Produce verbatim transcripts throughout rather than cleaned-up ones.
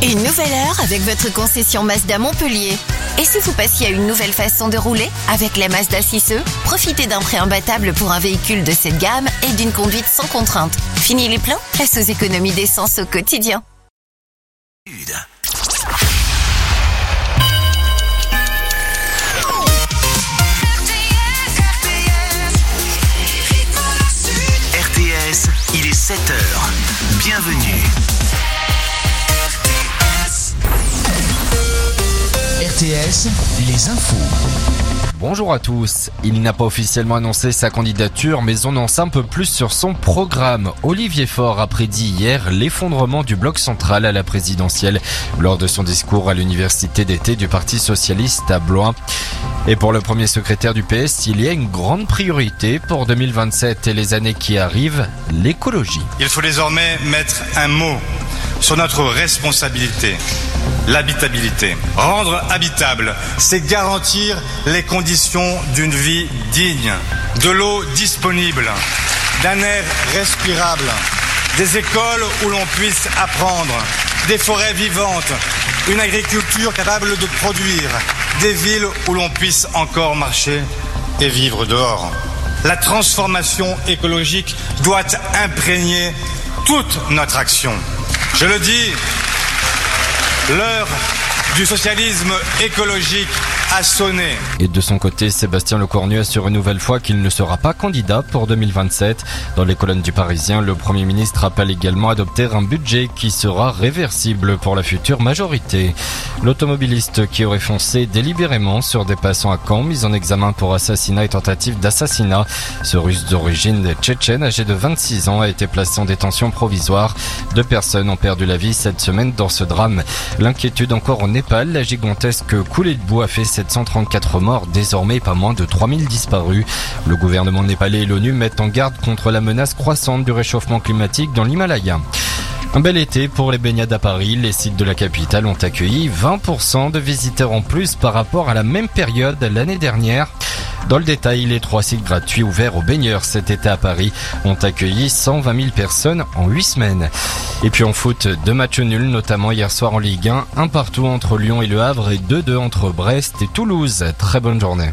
Une nouvelle heure avec votre concession Mazda Montpellier. Et si vous passiez à une nouvelle façon de rouler? Avec la Mazda six E, profitez d'un prêt imbattable pour un véhicule de cette gamme et d'une conduite sans contrainte. Fini les pleins, place aux économies d'essence au quotidien. R T S, il est sept heures. Bienvenue. R T S, les infos. Bonjour à tous. Il n'a pas officiellement annoncé sa candidature, mais on en sait un peu plus sur son programme. Olivier Faure a prédit hier l'effondrement du bloc central à la présidentielle lors de son discours à l'université d'été du Parti socialiste à Blois. Et pour le premier secrétaire du P S, il y a une grande priorité pour deux mille vingt-sept et les années qui arrivent, l'écologie. Il faut désormais mettre un mot sur notre responsabilité, l'habitabilité. Rendre habitable, c'est garantir les conditions d'une vie digne, de l'eau disponible, d'un air respirable, des écoles où l'on puisse apprendre, des forêts vivantes, une agriculture capable de produire, des villes où l'on puisse encore marcher et vivre dehors. La transformation écologique doit imprégner toute notre action. Je le dis, l'heure du socialisme écologique a sonné. Et de son côté, Sébastien Lecornu assure une nouvelle fois qu'il ne sera pas candidat pour deux mille vingt-sept. Dans les colonnes du Parisien, le Premier ministre appelle également à adopter un budget qui sera réversible pour la future majorité. L'automobiliste qui aurait foncé délibérément sur des passants à Caen, mis en examen pour assassinat et tentative d'assassinat. Ce Russe d'origine tchétchène, âgé de vingt-six ans, a été placé en détention provisoire. Deux personnes ont perdu la vie cette semaine dans ce drame. L'inquiétude encore au Népal, la gigantesque coulée de boue a fait sept cent trente-quatre morts, désormais pas moins de trois mille disparus. Le gouvernement népalais et l'ONU mettent en garde contre la menace croissante du réchauffement climatique dans l'Himalaya. Un bel été pour les baignades à Paris. Les sites de la capitale ont accueilli vingt pour cent de visiteurs en plus par rapport à la même période l'année dernière. Dans le détail, les trois sites gratuits ouverts aux baigneurs cet été à Paris ont accueilli cent vingt mille personnes en huit semaines. Et puis en foot, deux matchs nuls, notamment hier soir en Ligue un, un partout entre Lyon et Le Havre et deux deux entre Brest et Toulouse. Très bonne journée.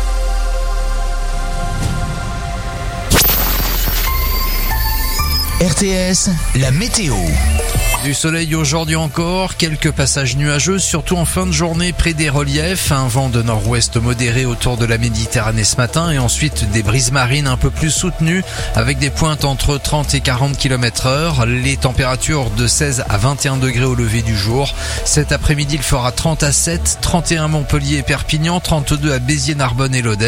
R T S, la météo. Du soleil aujourd'hui encore, quelques passages nuageux, surtout en fin de journée près des reliefs, un vent de nord-ouest modéré autour de la Méditerranée ce matin et ensuite des brises marines un peu plus soutenues avec des pointes entre trente et quarante kilomètres heure, les températures de seize à vingt et un degrés au lever du jour. Cet après-midi il fera trente à sept, trente et un Montpellier et Perpignan, trente-deux à Béziers, Narbonne et Lodève.